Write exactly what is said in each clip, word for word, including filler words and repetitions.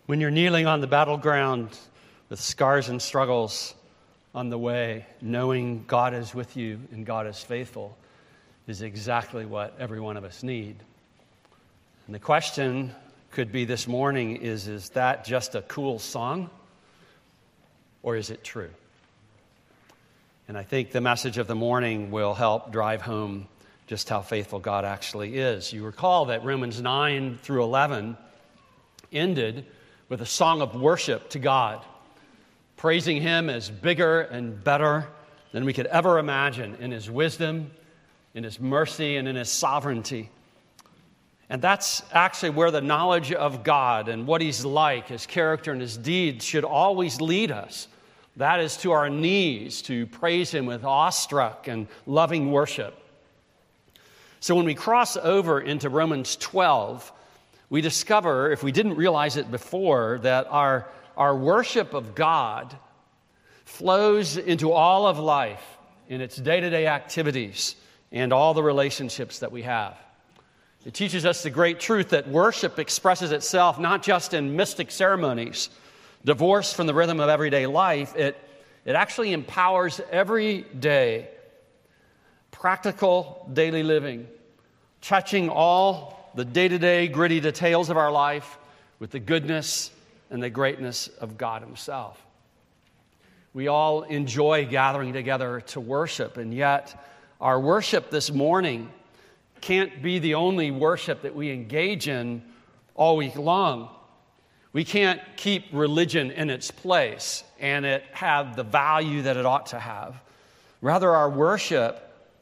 When you're kneeling on the battleground with scars and struggles on the way, knowing God is with you and God is faithful is exactly what every one of us need. And the question could be this morning is, is that just a cool song or is it true? And I think the message of the morning will help drive home just how faithful God actually is. You recall that Romans nine through eleven ended with a song of worship to God, praising Him as bigger and better than we could ever imagine in His wisdom, in His mercy, and in His sovereignty. And that's actually where the knowledge of God and what He's like, His character and His deeds should always lead us. That is to our knees to praise Him with awestruck and loving worship. So when we cross over into Romans twelve, we discover, if we didn't realize it before, that our, our worship of God flows into all of life in its day-to-day activities and all the relationships that we have. It teaches us the great truth that worship expresses itself not just in mystic ceremonies, divorced from the rhythm of everyday life. It, it actually empowers every day practical daily living, touching all the day-to-day gritty details of our life with the goodness and the greatness of God Himself. We all enjoy gathering together to worship, and yet our worship this morning can't be the only worship that we engage in all week long. We can't keep religion in its place and it have the value that it ought to have. Rather, our worship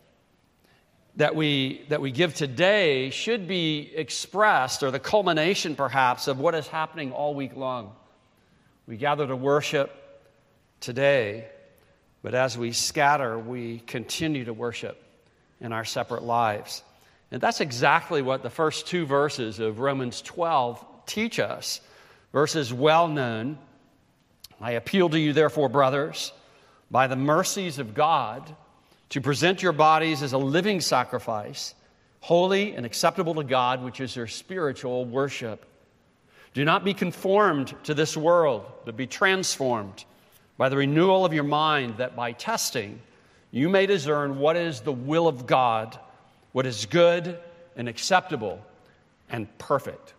that we that we give today should be expressed, or the culmination perhaps, of what is happening all week long. We gather to worship today, but as we scatter, we continue to worship in our separate lives. And that's exactly what the first two verses of Romans twelve teach us. Verses well known. I appeal to you, therefore, brothers, by the mercies of God, to present your bodies as a living sacrifice, holy and acceptable to God, which is your spiritual worship. Do not be conformed to this world, but be transformed by the renewal of your mind, that by testing you may discern what is the will of God, what is good and acceptable and perfect.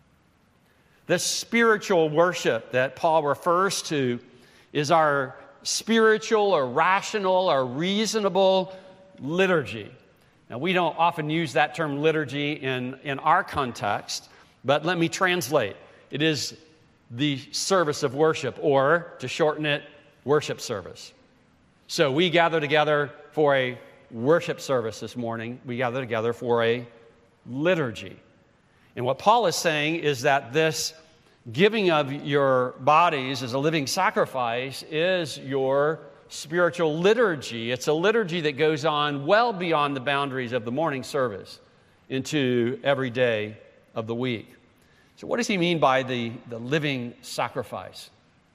This spiritual worship that Paul refers to is our spiritual or rational or reasonable liturgy. Now, we don't often use that term liturgy in, in our context, but let me translate. It is the service of worship, or to shorten it, worship service. So we gather together for a worship service this morning. We gather together for a liturgy. And what Paul is saying is that this giving of your bodies as a living sacrifice is your spiritual liturgy. It's a liturgy that goes on well beyond the boundaries of the morning service into every day of the week. So what does he mean by the, the living sacrifice?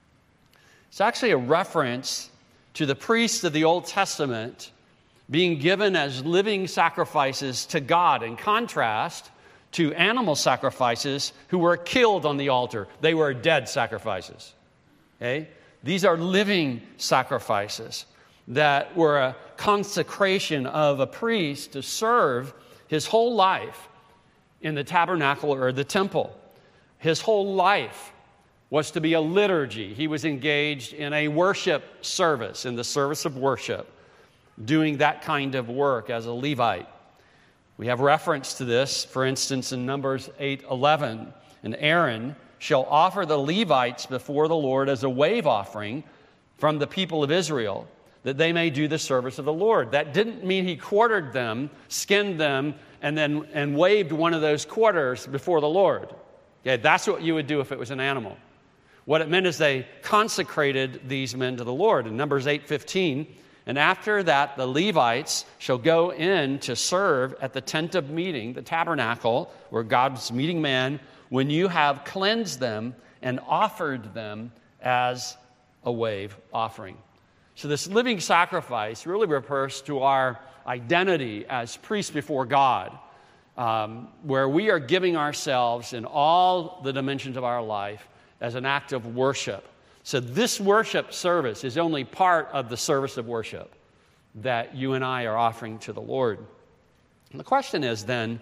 It's actually a reference to the priests of the Old Testament being given as living sacrifices to God, in contrast to animal sacrifices who were killed on the altar. They were dead sacrifices. Okay? These are living sacrifices that were a consecration of a priest to serve his whole life in the tabernacle or the temple. His whole life was to be a liturgy. He was engaged in a worship service, in the service of worship, doing that kind of work as a Levite. We have reference to this, for instance, in Numbers eight eleven. And Aaron shall offer the Levites before the Lord as a wave offering from the people of Israel, that they may do the service of the Lord. That didn't mean he quartered them, skinned them, and then and waved one of those quarters before the Lord. Okay, that's what you would do if it was an animal. What it meant is they consecrated these men to the Lord. In Numbers eight fifteen, and after that, the Levites shall go in to serve at the tent of meeting, the tabernacle, where God's meeting man, when you have cleansed them and offered them as a wave offering. So this living sacrifice really refers to our identity as priests before God, um, where we are giving ourselves in all the dimensions of our life as an act of worship. So this worship service is only part of the service of worship that you and I are offering to the Lord. And the question is then,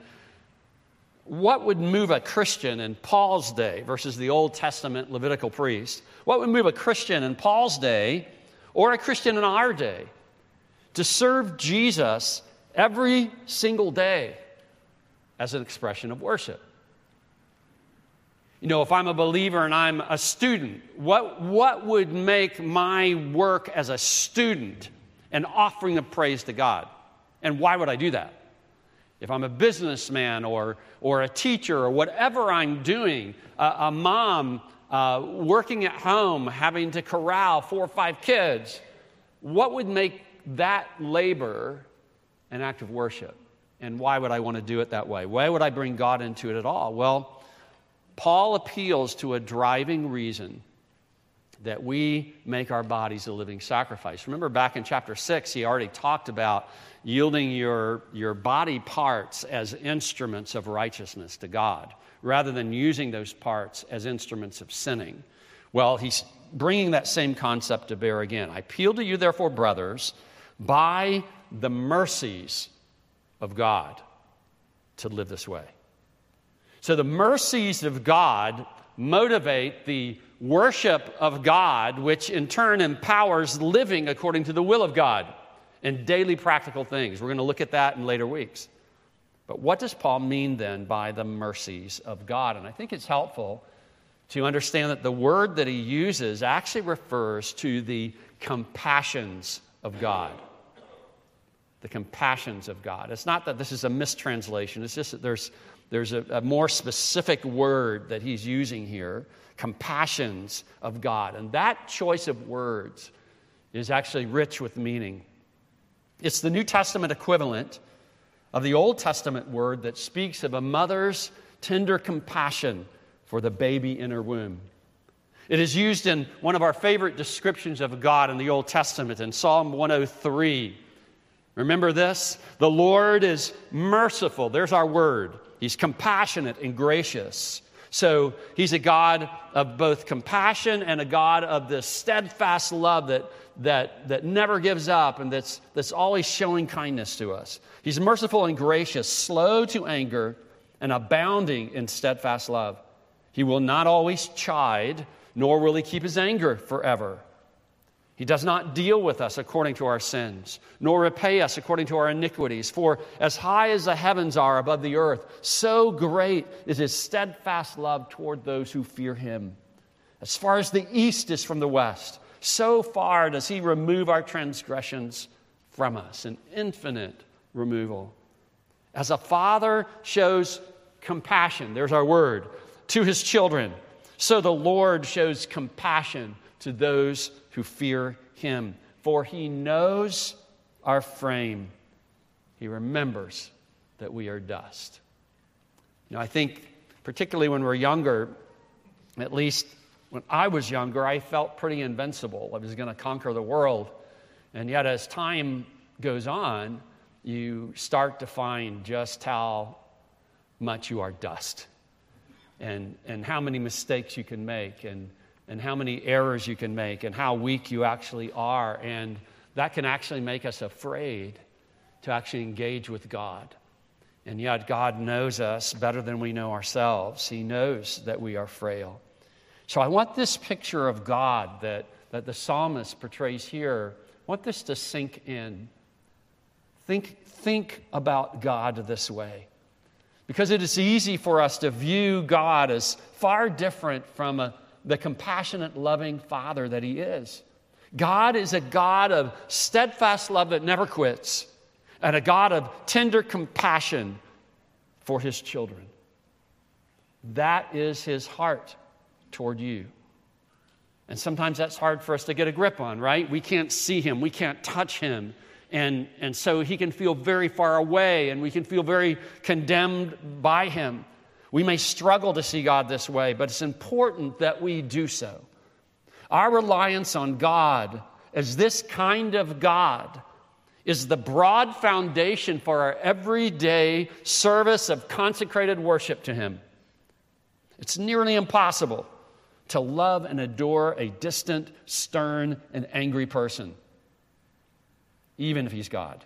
what would move a Christian in Paul's day versus the Old Testament Levitical priest? What would move a Christian in Paul's day or a Christian in our day to serve Jesus every single day as an expression of worship? You know, if I'm a believer and I'm a student, what, what would make my work as a student an offering of praise to God? And why would I do that? If I'm a businessman or, or a teacher or whatever I'm doing, a, a mom uh, working at home having to corral four or five kids, what would make that labor an act of worship? And why would I want to do it that way? Why would I bring God into it at all? Well, Paul appeals to a driving reason that we make our bodies a living sacrifice. Remember back in chapter six, he already talked about yielding your, your body parts as instruments of righteousness to God, rather than using those parts as instruments of sinning. Well, he's bringing that same concept to bear again. I appeal to you, therefore, brothers, by the mercies of God, to live this way. So the mercies of God motivate the worship of God, which in turn empowers living according to the will of God in daily practical things. We're going to look at that in later weeks. But what does Paul mean then by the mercies of God? And I think it's helpful to understand that the word that he uses actually refers to the compassions of God. The compassions of God. It's not that this is a mistranslation. It's just that there's, there's a, a more specific word that he's using here. Compassions of God. And that choice of words is actually rich with meaning. It's the New Testament equivalent of the Old Testament word that speaks of a mother's tender compassion for the baby in her womb. It is used in one of our favorite descriptions of God in the Old Testament in Psalm one oh three. Remember this? The Lord is merciful. There's our word. He's compassionate and gracious. So he's a God of both compassion and a God of this steadfast love that, that, that never gives up and that's, that's always showing kindness to us. He's merciful and gracious, slow to anger, and abounding in steadfast love. He will not always chide, nor will he keep his anger forever. He does not deal with us according to our sins, nor repay us according to our iniquities. For as high as the heavens are above the earth, so great is his steadfast love toward those who fear him. As far as the east is from the west, so far does he remove our transgressions from us. An infinite removal. As a father shows compassion, there's our word, to his children, so the Lord shows compassion to those who fear him. For he knows our frame. He remembers that we are dust. You know, I think particularly when we're younger, at least when I was younger, I felt pretty invincible. I was going to conquer the world. And yet as time goes on, you start to find just how much you are dust. And, and how many mistakes you can make, and, and how many errors you can make, and how weak you actually are. And that can actually make us afraid to actually engage with God. And yet God knows us better than we know ourselves. He knows that we are frail. So I want this picture of God that, that the psalmist portrays here, I want this to sink in. Think, think about God this way. Because it is easy for us to view God as far different from a, the compassionate, loving Father that he is. God is a God of steadfast love that never quits, and a God of tender compassion for his children. That is his heart toward you. And sometimes that's hard for us to get a grip on, right? We can't see him. We can't touch him. And, and so he can feel very far away, and we can feel very condemned by him. We may struggle to see God this way, but it's important that we do so. Our reliance on God as this kind of God is the broad foundation for our everyday service of consecrated worship to him. It's nearly impossible to love and adore a distant, stern, and angry person, even if he's God.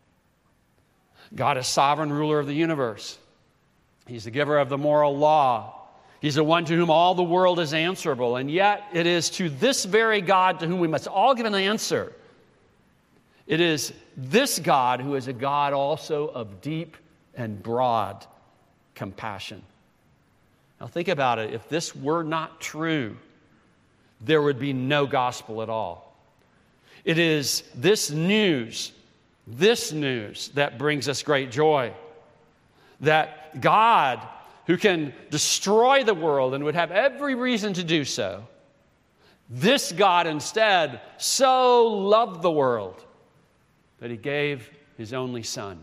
God is sovereign ruler of the universe. He's the giver of the moral law. He's the one to whom all the world is answerable. And yet it is to this very God to whom we must all give an answer. It is this God who is a God also of deep and broad compassion. Now think about it. If this were not true, there would be no gospel at all. It is this news, this news that brings us great joy. That God, who can destroy the world and would have every reason to do so, this God instead so loved the world that he gave his only Son.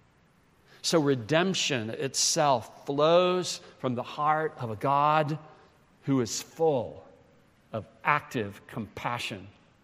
So redemption itself flows from the heart of a God who is full of active compassion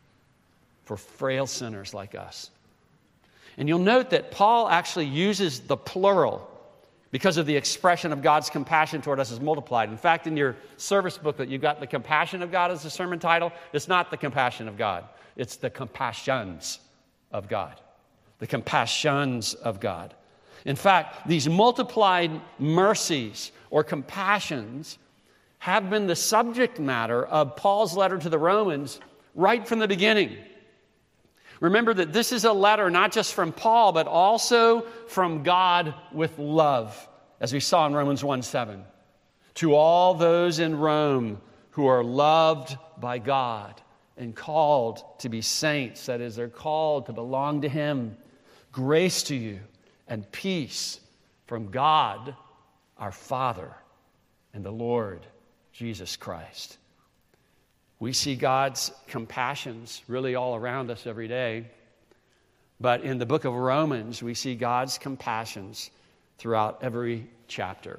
for frail sinners like us. And you'll note that Paul actually uses the plural because of the expression of God's compassion toward us is multiplied. In fact, in your service booklet, you've got the compassion of God as the sermon title. It's not the compassion of God. It's the compassions of God. The compassions of God. In fact, these multiplied mercies or compassions have been the subject matter of Paul's letter to the Romans right from the beginning. Remember that this is a letter not just from Paul, but also from God with love, as we saw in Romans one seven. To all those in Rome who are loved by God and called to be saints, that is, they're called to belong to Him, grace to you and peace from God, our Father, and the Lord Jesus Christ. We see God's compassions really all around us every day. But in the book of Romans, we see God's compassions throughout every chapter.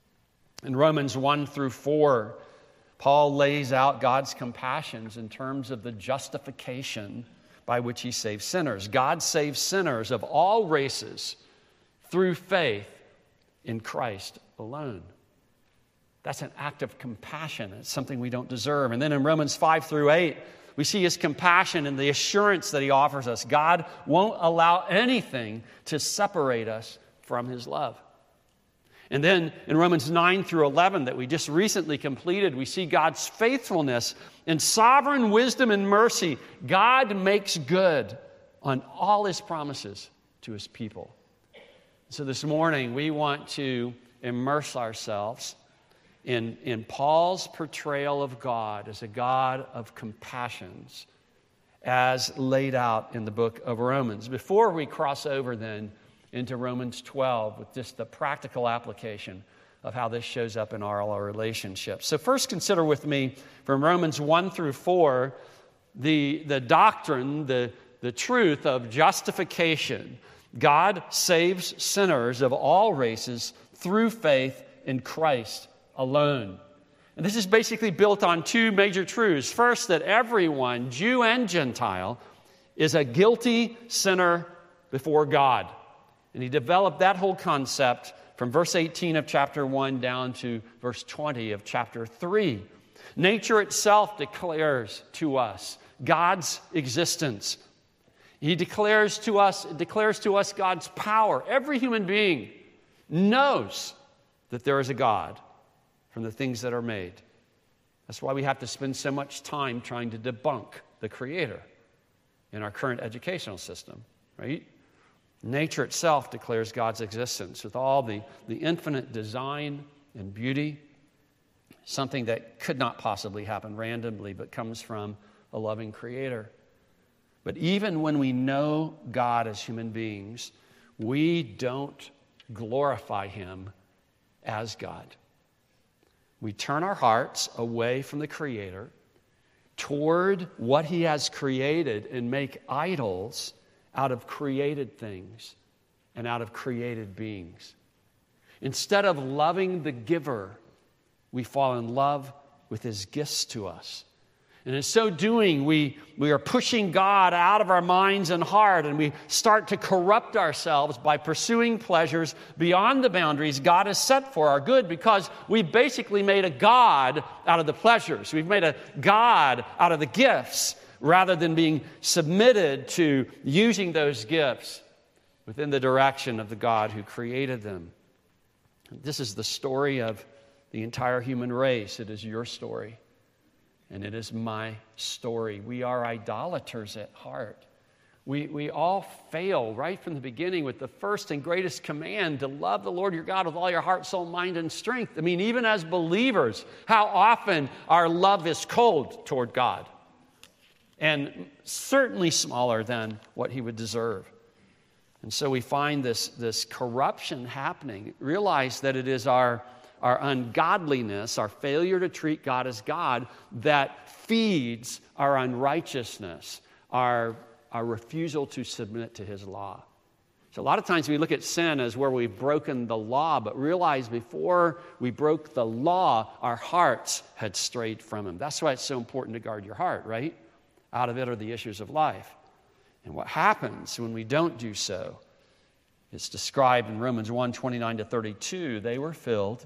In Romans one through four, Paul lays out God's compassions in terms of the justification by which he saves sinners. God saves sinners of all races through faith in Christ alone. That's an act of compassion. It's something we don't deserve. And then in Romans five through eight, we see his compassion and the assurance that he offers us. God won't allow anything to separate us from his love. And then in Romans nine through eleven that we just recently completed, we see God's faithfulness in sovereign wisdom and mercy. God makes good on all his promises to his people. So this morning we want to immerse ourselves in, in Paul's portrayal of God as a God of compassions as laid out in the book of Romans. Before we cross over then into Romans twelve with just the practical application of how this shows up in our, all our relationships. So first consider with me from Romans one through four the, the doctrine, the, the truth of justification. God saves sinners of all races through faith in Christ alone. And this is basically built on two major truths. First, that everyone, Jew and Gentile, is a guilty sinner before God. And he developed that whole concept from verse eighteen of chapter one down to verse twenty of chapter three. Nature itself declares to us God's existence. He declares to us, declares to us God's power. Every human being knows that there is a God from the things that are made. That's why we have to spend so much time trying to debunk the Creator in our current educational system, right? Nature itself declares God's existence with all the, the infinite design and beauty, something that could not possibly happen randomly but comes from a loving Creator. But even when we know God as human beings, we don't glorify Him as God. We turn our hearts away from the Creator toward what He has created and make idols out of created things and out of created beings. Instead of loving the giver, we fall in love with His gifts to us. And in so doing, we, we are pushing God out of our minds and heart, and we start to corrupt ourselves by pursuing pleasures beyond the boundaries God has set for our good, because we've basically made a God out of the pleasures. We've made a God out of the gifts, rather than being submitted to using those gifts within the direction of the God who created them. This is the story of the entire human race. It is your story. And it is my story. We are idolaters at heart. We, we all fail right from the beginning with the first and greatest command to love the Lord your God with all your heart, soul, mind, and strength. I mean, even as believers, how often our love is cold toward God, and certainly smaller than what he would deserve. And so we find this, this corruption happening. Realize that it is our Our ungodliness, our failure to treat God as God, that feeds our unrighteousness, our, our refusal to submit to his law. So a lot of times we look at sin as where we've broken the law, but realize before we broke the law, our hearts had strayed from him. That's why it's so important to guard your heart, right? Out of it are the issues of life. And what happens when we don't do so? It's described in Romans one, twenty-nine to thirty-two. They were filled.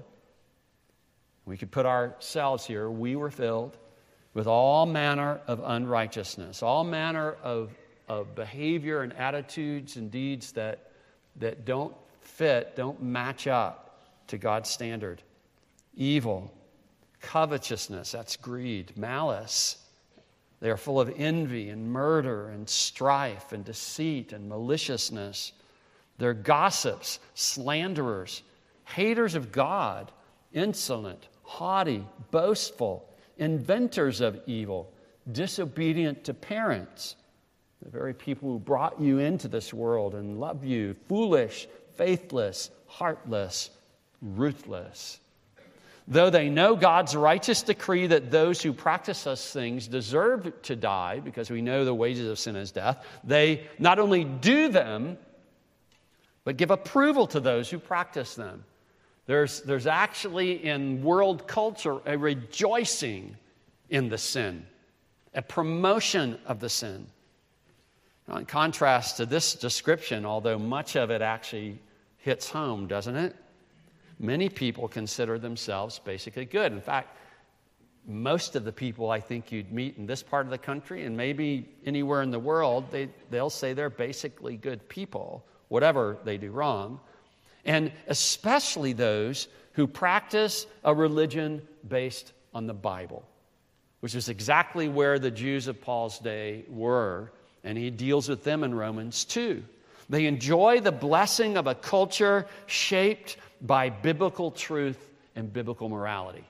We could put ourselves here. We were filled with all manner of unrighteousness, all manner of, of behavior and attitudes and deeds that, that don't fit, don't match up to God's standard. Evil, covetousness, that's greed, malice. They are full of envy and murder and strife and deceit and maliciousness. They're gossips, slanderers, haters of God, insolent, haughty, boastful, inventors of evil, disobedient to parents, the very people who brought you into this world and love you, foolish, faithless, heartless, ruthless. Though they know God's righteous decree that those who practice such things deserve to die, because we know the wages of sin is death, they not only do them, but give approval to those who practice them. There's, there's actually in world culture a rejoicing in the sin, a promotion of the sin. Now, in contrast to this description, although much of it actually hits home, doesn't it? Many people consider themselves basically good. In fact, most of the people I think you'd meet in this part of the country and maybe anywhere in the world, they, they'll say they're basically good people, whatever they do wrong. And especially those who practice a religion based on the Bible, which is exactly where the Jews of Paul's day were, and he deals with them in Romans two. They enjoy the blessing of a culture shaped by biblical truth and biblical morality.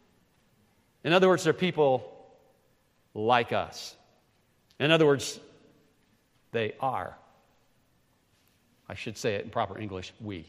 In other words, they're people like us. In other words, they are. I should say it in proper English, we.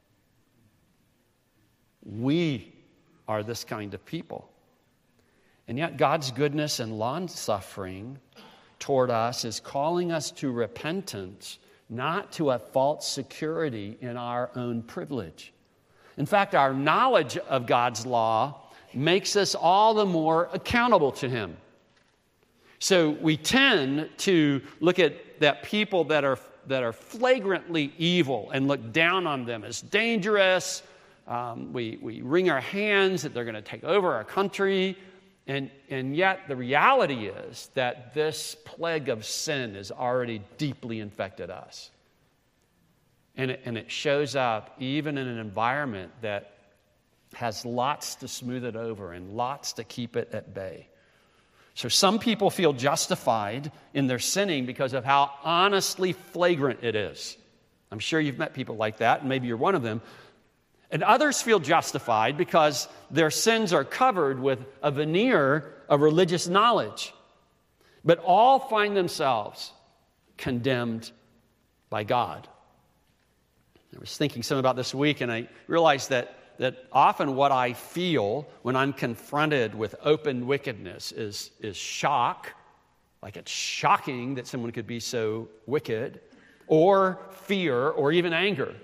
We are this kind of people. And yet God's goodness and long-suffering toward us is calling us to repentance, not to a false security in our own privilege. In fact, our knowledge of God's law makes us all the more accountable to him. So we tend to look at that people that are that are flagrantly evil and look down on them as dangerous. Um, we, we wring our hands that they're going to take over our country. And, and yet the reality is that this plague of sin has already deeply infected us. And it, and it shows up even in an environment that has lots to smooth it over and lots to keep it at bay. So some people feel justified in their sinning because of how honestly flagrant it is. I'm sure you've met people like that, and maybe you're one of them. And others feel justified because their sins are covered with a veneer of religious knowledge. But all find themselves condemned by God. I was thinking some about this week, and I realized that that often what I feel when I'm confronted with open wickedness is, is shock, like it's shocking that someone could be so wicked, or fear, or even anger.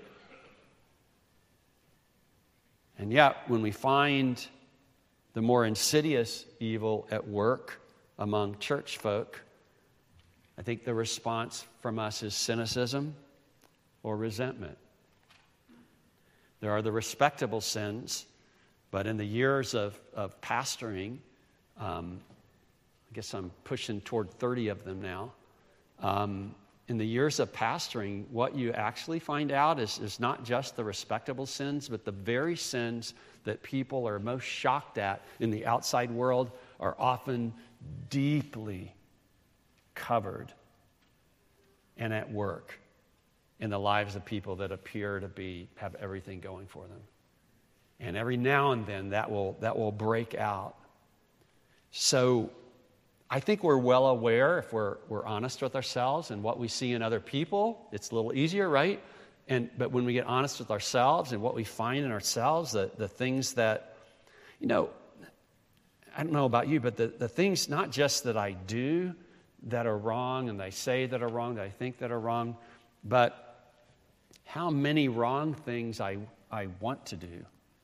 And yet, when we find the more insidious evil at work, among church folk, I think the response from us is cynicism or resentment. There are the respectable sins, but in the years of, of pastoring, um, I guess I'm pushing toward thirty of them now. Um, in the years of pastoring, what you actually find out is, is not just the respectable sins, but the very sins that people are most shocked at in the outside world are often deeply covered and at work in the lives of people that appear to be have everything going for them. And every now and then that will that will break out. So I think we're well aware, if we're we're honest with ourselves and what we see in other people, it's a little easier, right? And but when we get honest with ourselves and what we find in ourselves, the, the things that, you know, I don't know about you, but the, the things not just that I do that are wrong and I say that are wrong, that I think that are wrong, but how many wrong things I, I want to do,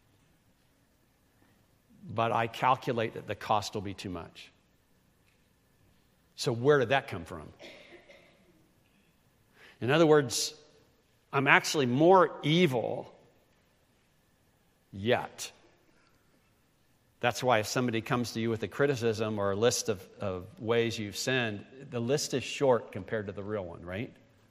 but I calculate that the cost will be too much. So where did that come from? In other words, I'm actually more evil yet. That's why if somebody comes to you with a criticism or a list of, of ways you've sinned, the list is short compared to the real one, right?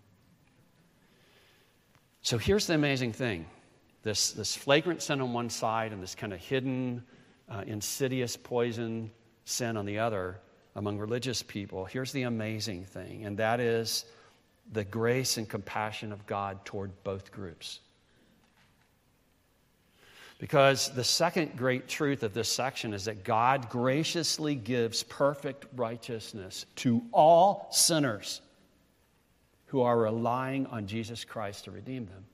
So here's the amazing thing. This, this flagrant sin on one side and this kind of hidden, uh, insidious poison sin on the other among religious people. Here's the amazing thing, and that is the grace and compassion of God toward both groups. Because the second great truth of this section is that God graciously gives perfect righteousness to all sinners who are relying on Jesus Christ to redeem them.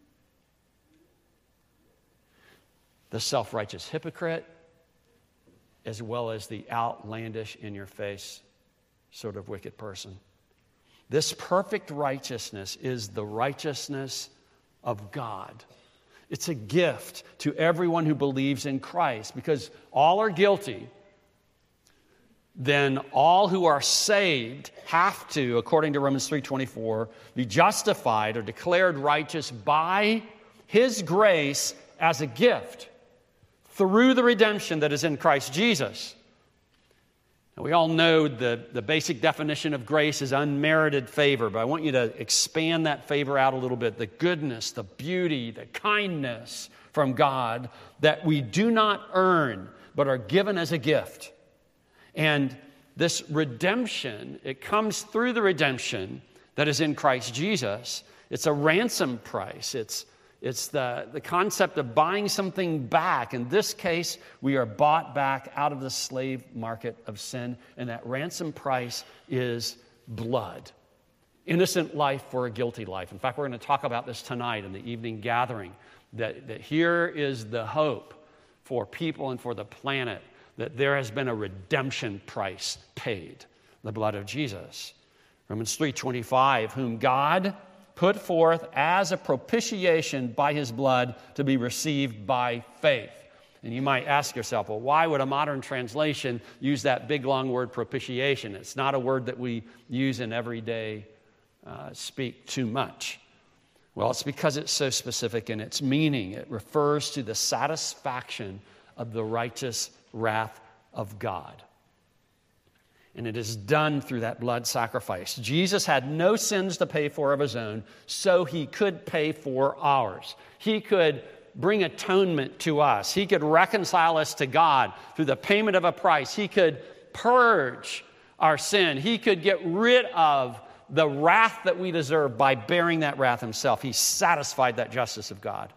The self-righteous hypocrite, as well as the outlandish, in-your-face sort of wicked person. This perfect righteousness is the righteousness of God. It's a gift to everyone who believes in Christ, because all are guilty. Then all who are saved have to, according to Romans three twenty-four, be justified or declared righteous by His grace as a gift through the redemption that is in Christ Jesus. Now, we all know the, the basic definition of grace is unmerited favor, but I want you to expand that favor out a little bit. The goodness, the beauty, the kindness from God that we do not earn, but are given as a gift. And this redemption, it comes through the redemption that is in Christ Jesus. It's a ransom price. It's It's the, the concept of buying something back. In this case, we are bought back out of the slave market of sin, and that ransom price is blood. Innocent life for a guilty life. In fact, we're going to talk about this tonight in the evening gathering, that, that here is the hope for people and for the planet, that there has been a redemption price paid, the blood of Jesus. Romans three twenty-five, whom God put forth as a propitiation by His blood to be received by faith. And you might ask yourself, well, why would a modern translation use that big, long word propitiation? It's not a word that we use in everyday uh, speak too much. Well, it's because it's so specific in its meaning. It refers to the satisfaction of the righteous wrath of God. And it is done through that blood sacrifice. Jesus had no sins to pay for of His own, so He could pay for ours. He could bring atonement to us. He could reconcile us to God through the payment of a price. He could purge our sin. He could get rid of the wrath that we deserve by bearing that wrath Himself. He satisfied that justice of God.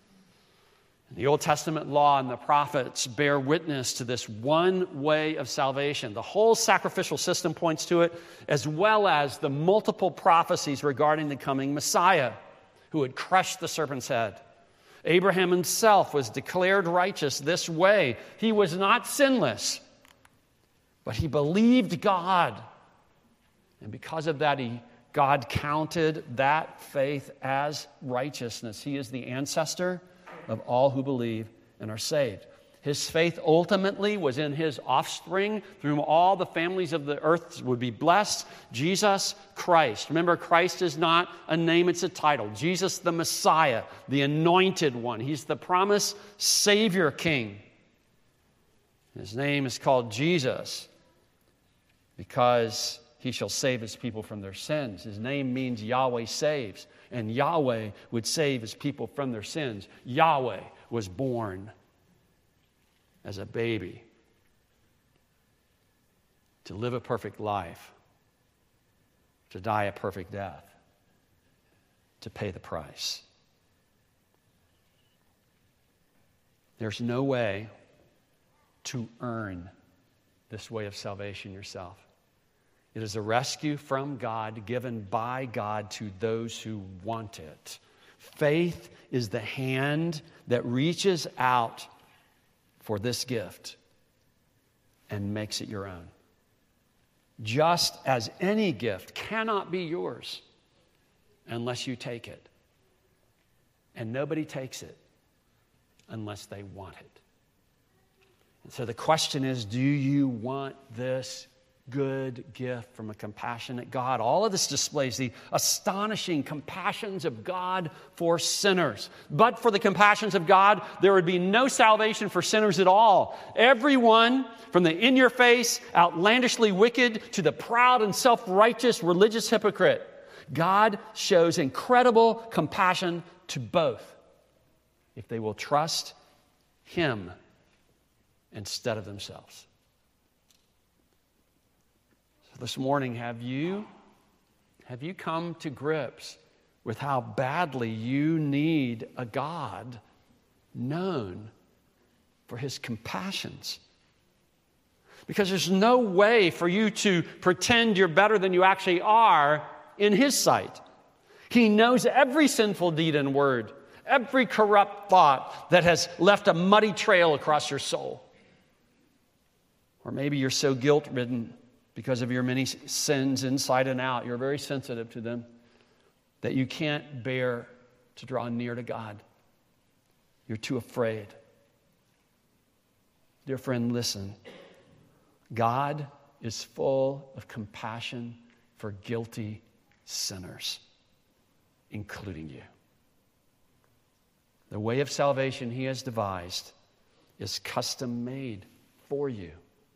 The Old Testament law and the prophets bear witness to this one way of salvation. The whole sacrificial system points to it, as well as the multiple prophecies regarding the coming Messiah who would crush the serpent's head. Abraham himself was declared righteous this way. He was not sinless, but he believed God. And because of that, he, God counted that faith as righteousness. He is the ancestor of all who believe and are saved. His faith ultimately was in his offspring, through whom all the families of the earth would be blessed, Jesus Christ. Remember, Christ is not a name, it's a title. Jesus the Messiah, the anointed one. He's the promised Savior King. His name is called Jesus because he shall save his people from their sins. His name means Yahweh saves, and Yahweh would save his people from their sins. Yahweh was born as a baby to live a perfect life, to die a perfect death, to pay the price. There's no way to earn this way of salvation yourself. It is a rescue from God, given by God to those who want it. Faith is the hand that reaches out for this gift and makes it your own. Just as any gift cannot be yours unless you take it. And nobody takes it unless they want it. And so the question is, do you want this good gift from a compassionate God? All of this displays the astonishing compassions of God for sinners. But for the compassions of God, there would be no salvation for sinners at all. Everyone, from the in-your-face, outlandishly wicked, to the proud and self-righteous religious hypocrite, God shows incredible compassion to both if they will trust Him instead of themselves. So this morning, have you, have you come to grips with how badly you need a God known for His compassions? Because there's no way for you to pretend you're better than you actually are in His sight. He knows every sinful deed and word, every corrupt thought that has left a muddy trail across your soul. Or maybe you're so guilt-ridden because of your many sins inside and out, you're very sensitive to them, that you can't bear to draw near to God. You're too afraid. Dear friend, listen. God is full of compassion for guilty sinners, including you. The way of salvation He has devised is custom made for you.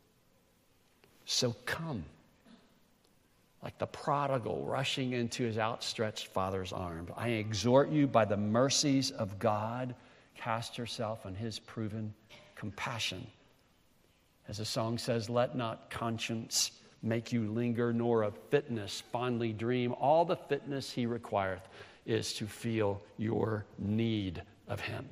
So come, like the prodigal rushing into his outstretched Father's arms. I exhort you by the mercies of God, cast yourself on His proven compassion. As the song says, let not conscience make you linger, nor of fitness fondly dream. All the fitness He requireth is to feel your need of Him.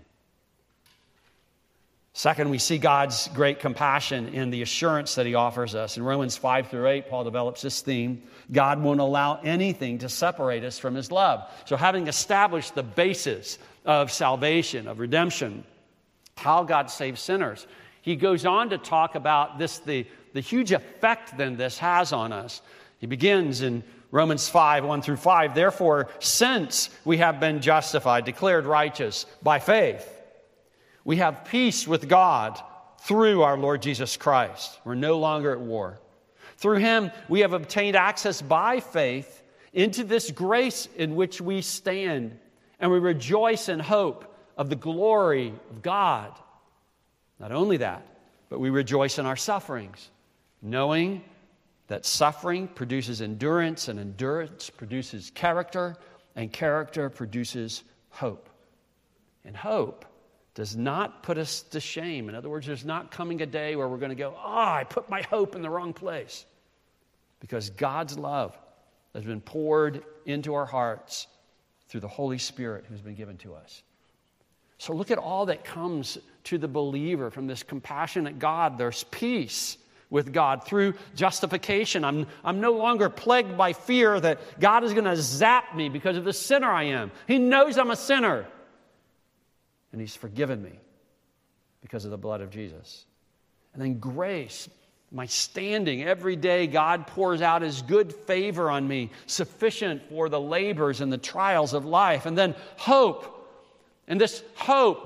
Second, we see God's great compassion in the assurance that He offers us. In Romans five through eight, Paul develops this theme. God won't allow anything to separate us from His love. So having established the basis of salvation, of redemption, how God saves sinners, he goes on to talk about this, the, the huge effect then this has on us. He begins in Romans five, one through five. Therefore, since we have been justified, declared righteous by faith, we have peace with God through our Lord Jesus Christ. We're no longer at war. Through Him, we have obtained access by faith into this grace in which we stand, and we rejoice in hope of the glory of God. Not only that, but we rejoice in our sufferings, knowing that suffering produces endurance, and endurance produces character, and character produces hope. And hope does not put us to shame. In other words, there's not coming a day where we're going to go, oh, I put my hope in the wrong place. Because God's love has been poured into our hearts through the Holy Spirit who's been given to us. So look at all that comes to the believer from this compassionate God. There's peace with God through justification. I'm, I'm no longer plagued by fear that God is going to zap me because of the sinner I am. He knows I'm a sinner. And He's forgiven me because of the blood of Jesus. And then grace, my standing. Every day God pours out His good favor on me, sufficient for the labors and the trials of life. And then hope. And this hope, this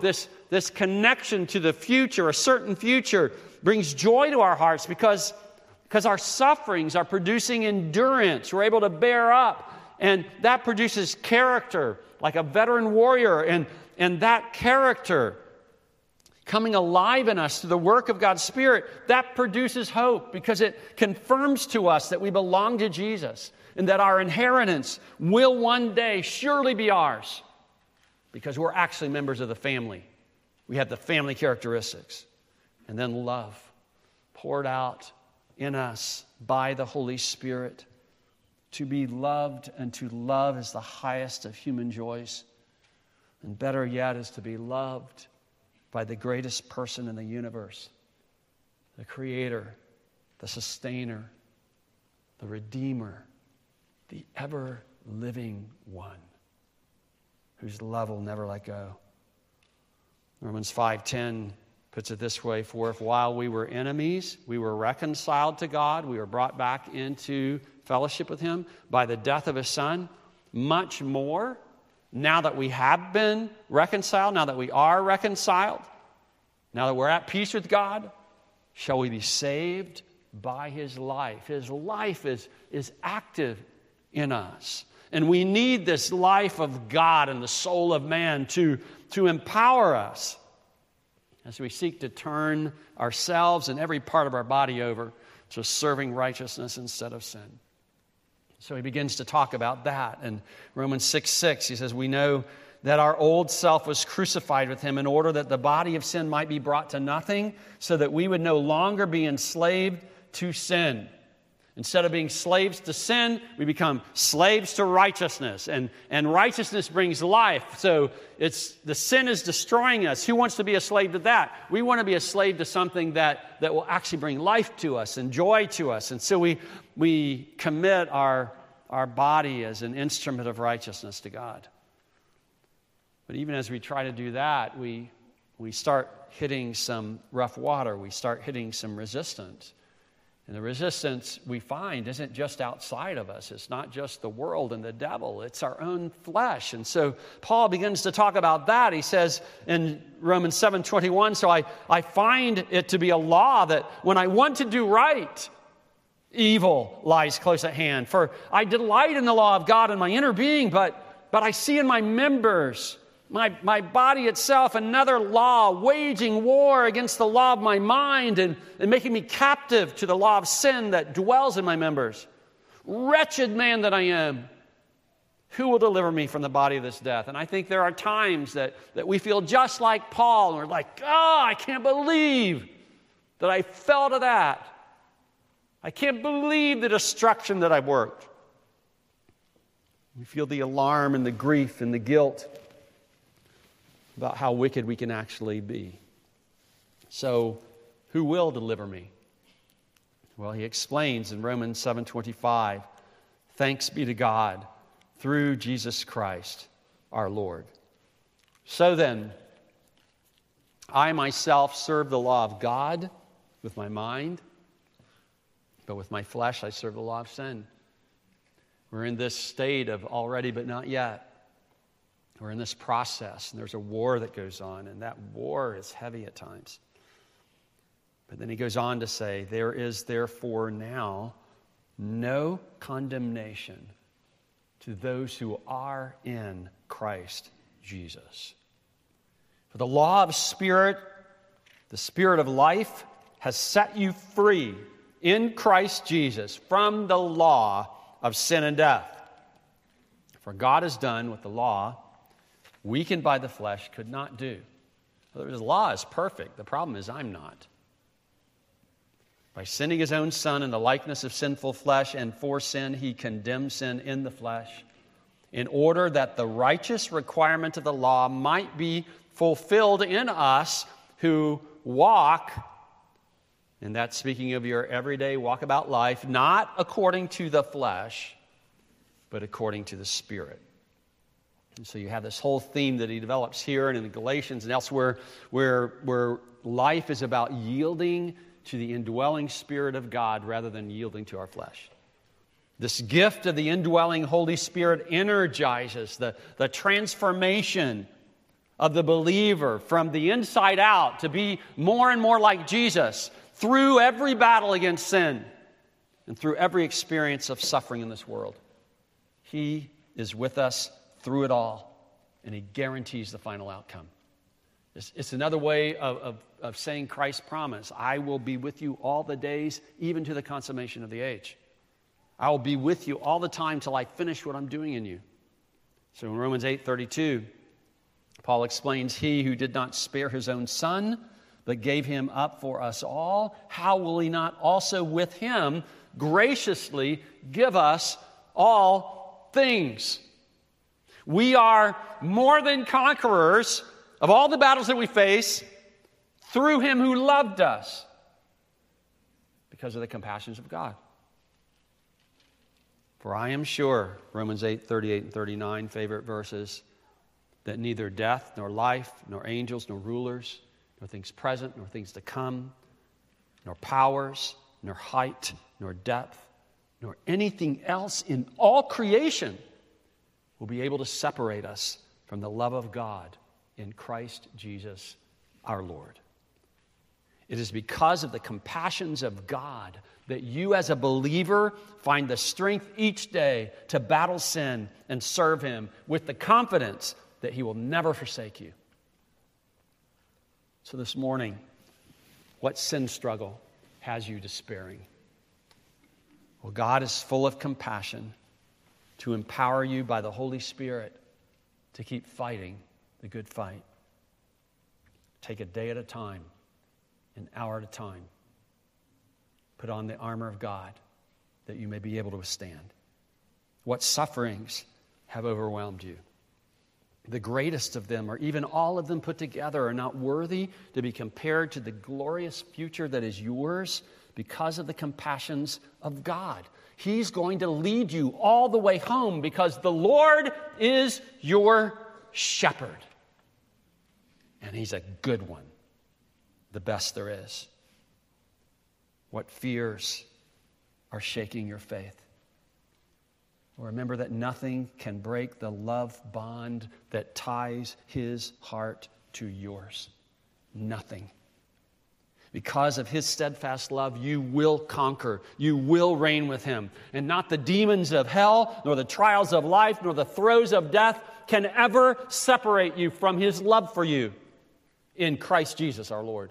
this connection to the future, a certain future, brings joy to our hearts because, because our sufferings are producing endurance. We're able to bear up, and that produces character, like a veteran warrior, and, and that character coming alive in us through the work of God's Spirit, that produces hope because it confirms to us that we belong to Jesus and that our inheritance will one day surely be ours because we're actually members of the family. We have the family characteristics. And then love poured out in us by the Holy Spirit. To be loved and to love is the highest of human joys. And better yet is to be loved by the greatest person in the universe, the Creator, the Sustainer, the Redeemer, the ever-living One, whose love will never let go. Romans five ten puts it this way, for if while we were enemies, we were reconciled to God, we were brought back into fellowship with Him by the death of His Son, much more, now that we have been reconciled, now that we are reconciled, now that we're at peace with God, shall we be saved by His life. His life is, is active in us. And we need this life of God in the soul of man to, to empower us as we seek to turn ourselves and every part of our body over to serving righteousness instead of sin. So he begins to talk about that. In Romans six six, he says, we know that our old self was crucified with Him in order that the body of sin might be brought to nothing, so that we would no longer be enslaved to sin. Instead of being slaves to sin, we become slaves to righteousness. And, and righteousness brings life. So it's the sin is destroying us. Who wants to be a slave to that? We want to be a slave to something that, that will actually bring life to us and joy to us. And so we, we commit our, our body as an instrument of righteousness to God. But even as we try to do that, we, we start hitting some rough water. We start hitting some resistance. And the resistance we find isn't just outside of us. It's not just the world and the devil. It's our own flesh. And so Paul begins to talk about that. He says in Romans seven twenty-one, so I, I find it to be a law that when I want to do right, evil lies close at hand. For I delight in the law of God in my inner being, but, but I see in my members, My, my body itself, another law, waging war against the law of my mind and, and making me captive to the law of sin that dwells in my members. Wretched man that I am, who will deliver me from the body of this death? And I think there are times that, that we feel just like Paul, and we're like, oh, I can't believe that I fell to that. I can't believe the destruction that I've worked. We feel the alarm and the grief and the guilt about how wicked we can actually be. So, who will deliver me? Well, he explains in Romans seven twenty-five, thanks be to God through Jesus Christ our Lord. So then, I myself serve the law of God with my mind, but with my flesh I serve the law of sin. We're in this state of already but not yet. We're in this process, and there's a war that goes on, and that war is heavy at times. But then he goes on to say, there is therefore now no condemnation to those who are in Christ Jesus. For the law of Spirit, the Spirit of life, has set you free in Christ Jesus from the law of sin and death. For God has done what the law, weakened by the flesh, could not do. The law is perfect. The problem is I'm not. By sending His own Son in the likeness of sinful flesh, and for sin He condemned sin in the flesh, in order that the righteous requirement of the law might be fulfilled in us who walk, and that's speaking of your everyday walkabout life, not according to the flesh, but according to the Spirit. And so you have this whole theme that he develops here and in Galatians and elsewhere where, where life is about yielding to the indwelling Spirit of God rather than yielding to our flesh. This gift of the indwelling Holy Spirit energizes the, the transformation of the believer from the inside out to be more and more like Jesus through every battle against sin and through every experience of suffering in this world. He is with us through it all, and He guarantees the final outcome. It's, it's another way of, of, of saying Christ's promise. I will be with you all the days, even to the consummation of the age. I will be with you all the time till I finish what I'm doing in you. So in Romans eight thirty-two, Paul explains, He who did not spare His own Son, but gave Him up for us all, how will He not also with Him graciously give us all things? We are more than conquerors of all the battles that we face through Him who loved us because of the compassions of God. For I am sure, Romans eight thirty-eight and thirty-nine, favorite verses, that neither death, nor life, nor angels, nor rulers, nor things present, nor things to come, nor powers, nor height, nor depth, nor anything else in all creation will be able to separate us from the love of God in Christ Jesus our Lord. It is because of the compassions of God that you as a believer find the strength each day to battle sin and serve Him with the confidence that He will never forsake you. So this morning, what sin struggle has you despairing? Well, God is full of compassion to empower you by the Holy Spirit to keep fighting the good fight. Take a day at a time, an hour at a time. Put on the armor of God that you may be able to withstand. What sufferings have overwhelmed you? The greatest of them, or even all of them put together, are not worthy to be compared to the glorious future that is yours because of the compassions of God. He's going to lead you all the way home because the Lord is your shepherd. And He's a good one, the best there is. What fears are shaking your faith? Remember that nothing can break the love bond that ties His heart to yours. Nothing. Because of His steadfast love, you will conquer. You will reign with Him. And not the demons of hell, nor the trials of life, nor the throes of death can ever separate you from His love for you in Christ Jesus our Lord.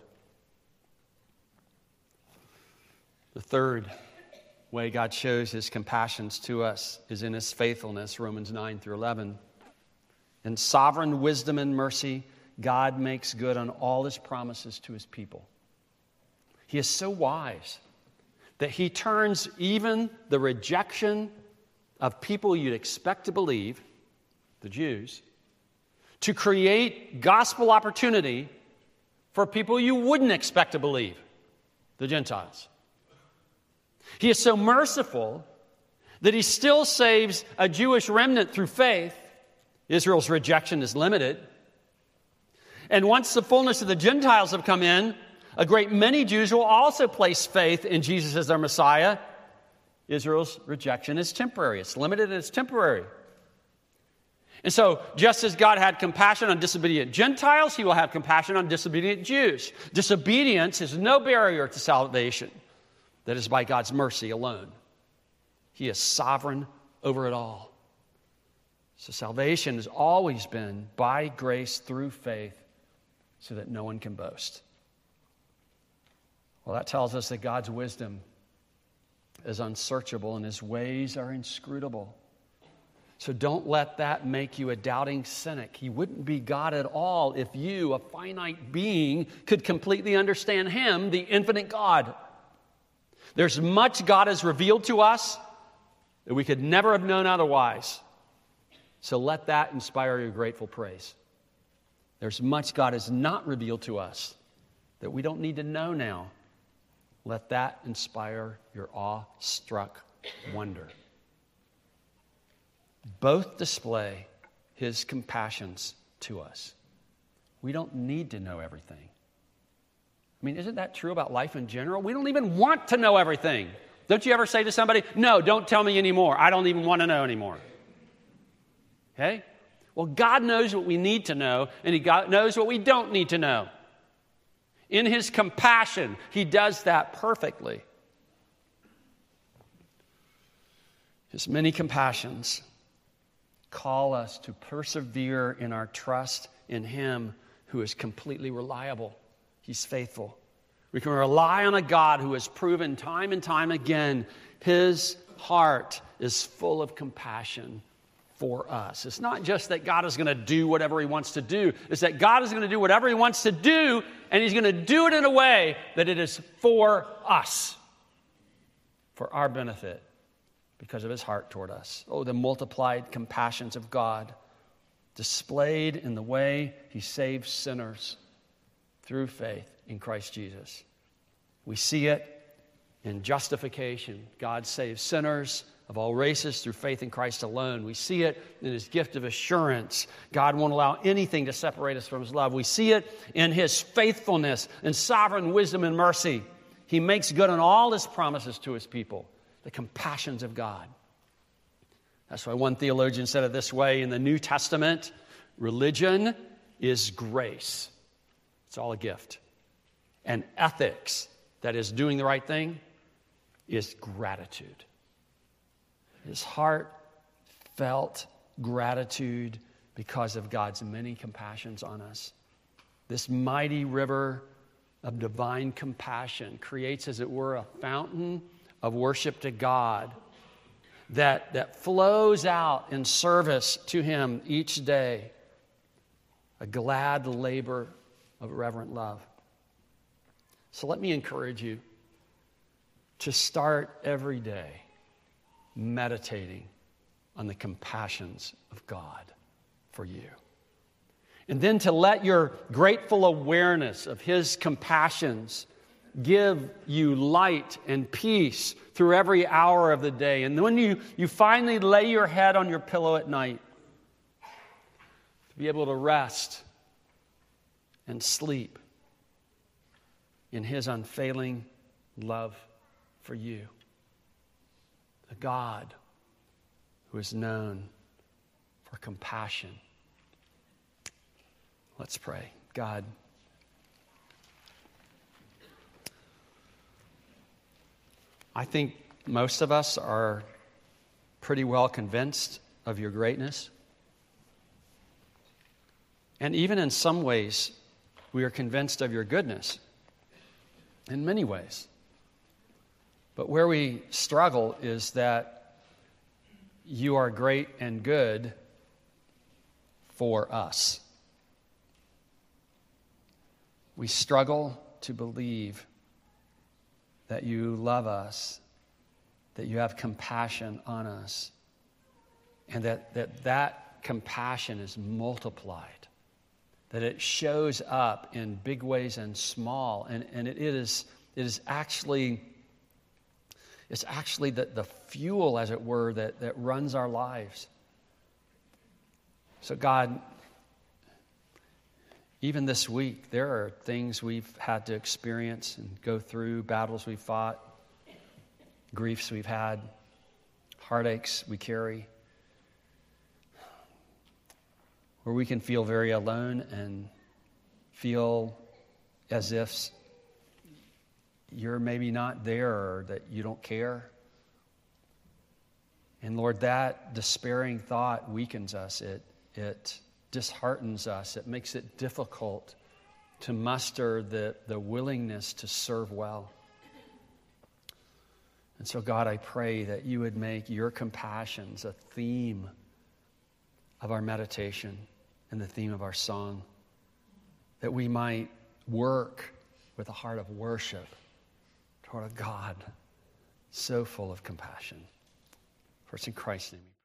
The third way God shows His compassions to us is in His faithfulness, Romans nine through eleven. In sovereign wisdom and mercy, God makes good on all His promises to His people. He is so wise that He turns even the rejection of people you'd expect to believe, the Jews, to create gospel opportunity for people you wouldn't expect to believe, the Gentiles. He is so merciful that He still saves a Jewish remnant through faith. Israel's rejection is limited. And once the fullness of the Gentiles have come in, a great many Jews will also place faith in Jesus as their Messiah. Israel's rejection is temporary. It's limited and it's temporary. And so, just as God had compassion on disobedient Gentiles, He will have compassion on disobedient Jews. Disobedience is no barrier to salvation. That is by God's mercy alone. He is sovereign over it all. So salvation has always been by grace through faith so that no one can boast. Well, that tells us that God's wisdom is unsearchable and His ways are inscrutable. So don't let that make you a doubting cynic. He wouldn't be God at all if you, a finite being, could completely understand Him, the infinite God. There's much God has revealed to us that we could never have known otherwise. So let that inspire your grateful praise. There's much God has not revealed to us that we don't need to know now. Let that inspire your awe-struck wonder. Both display His compassions to us. We don't need to know everything. I mean, isn't that true about life in general? We don't even want to know everything. Don't you ever say to somebody, no, don't tell me anymore. I don't even want to know anymore. Okay? Well, God knows what we need to know, and He knows what we don't need to know. In His compassion, He does that perfectly. His many compassions call us to persevere in our trust in Him who is completely reliable. He's faithful. We can rely on a God who has proven time and time again His heart is full of compassion for us. It's not just that God is going to do whatever He wants to do. It's that God is going to do whatever He wants to do, and He's going to do it in a way that it is for us, for our benefit, because of His heart toward us. Oh, the multiplied compassions of God, displayed in the way He saves sinners through faith in Christ Jesus. We see it in justification. God saves sinners of all races through faith in Christ alone. We see it in His gift of assurance. God won't allow anything to separate us from His love. We see it in His faithfulness and sovereign wisdom and mercy. He makes good on all His promises to His people. The compassions of God. That's why one theologian said it this way: in the New Testament, religion is grace. It's all a gift. And ethics, that is doing the right thing, is gratitude. His heart felt gratitude because of God's many compassions on us. This mighty river of divine compassion creates, as it were, a fountain of worship to God that, that flows out in service to Him each day. A glad labor of reverent love. So let me encourage you to start every day meditating on the compassions of God for you. And then to let your grateful awareness of His compassions give you light and peace through every hour of the day. And when you, you finally lay your head on your pillow at night, to be able to rest and sleep in His unfailing love for you. A God who is known for compassion. Let's pray. God, I think most of us are pretty well convinced of your greatness. And even in some ways, we are convinced of your goodness. In many ways. But where we struggle is that you are great and good for us. We struggle to believe that you love us, that you have compassion on us, and that that, that compassion is multiplied, that it shows up in big ways and small, and, and it is it is actually it's actually the, the fuel, as it were, that, that runs our lives. So God, even this week, there are things we've had to experience and go through, battles we've fought, griefs we've had, heartaches we carry, where we can feel very alone and feel as if you're maybe not there or that you don't care. And Lord, that despairing thought weakens us. It, it disheartens us. It makes it difficult to muster the, the willingness to serve well. And so, God, I pray that you would make your compassions a theme of our meditation and the theme of our song, that we might work with a heart of worship toward a God so full of compassion. For it's in Christ's name.